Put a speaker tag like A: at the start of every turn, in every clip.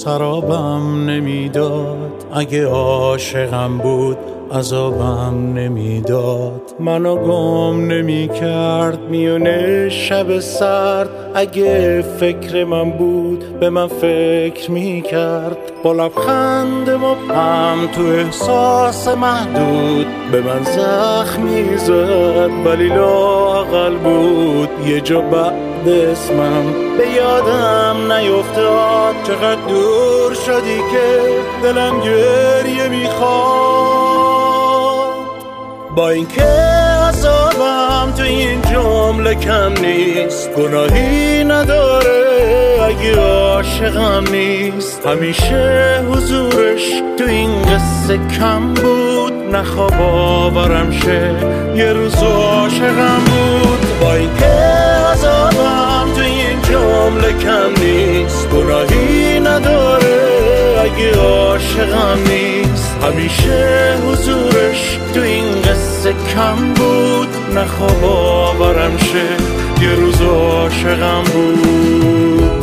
A: سرابم نمیداد، اگه عاشقم بود عذابم نمیداد. منو گم نمی کرد میونه شب سرد، اگه فکر من بود به من فکر می کرد. با لبخند مبهم تو احساس محدود به من زخم می زد، ولی لااقل بود یه جا بعد اسمم به یادم نیفتاد. چقدر دور شدی که دلم گریه میخواد. با اینکه عذابم تو این جمله کم نیست، گناهی نداره اگه عاشقم نیست. همیشه حضورش تو این قصه کم بود، نخواب آورم شه یه روز عاشقم بود. با اینکه عذابم تو این جمله کم نیست، گناهی نداره اگه عاشقم نیست. همیشه حضورش تو این قصه کم بود، نخواب آورم شه یه روز عاشقم بود.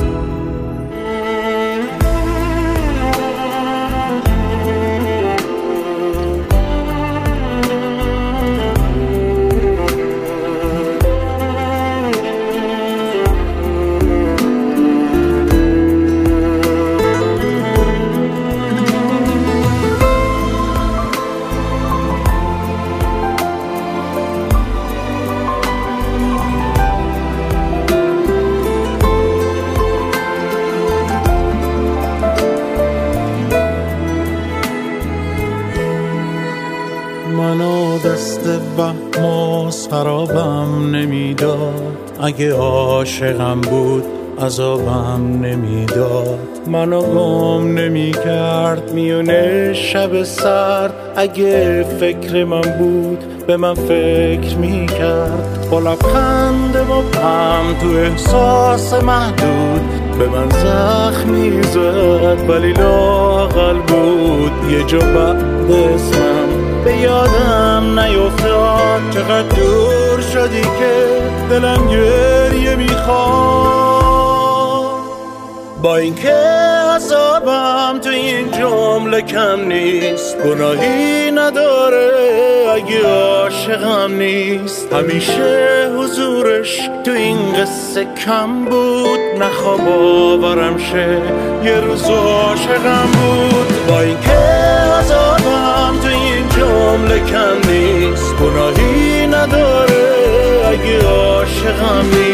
A: منو دست وهم و سرابم نمیداد، اگه عاشقم بود عذابم نمیداد. منو گم نمی کرد میونه شب سرد، اگه فکر من بود به من فکر می کرد. با لبخند مبهم تو احساس محدود به من زخم می زد، ولی لااقل بود یه جا بعد اسمم به یادم نیفتاد. چقدر دور شدی که دلم گریه میخواد. با اینکه عذابم تو این جمله کم نیست، گناهی نداره اگه عاشقم نیست. همیشه حضورش تو این قصه کم بود، نخواب آورم شه یه روز عاشقم بود. با اینکه عذابم تو این جمله کم نیست، گناهی نداره اگه عاشقم نیست.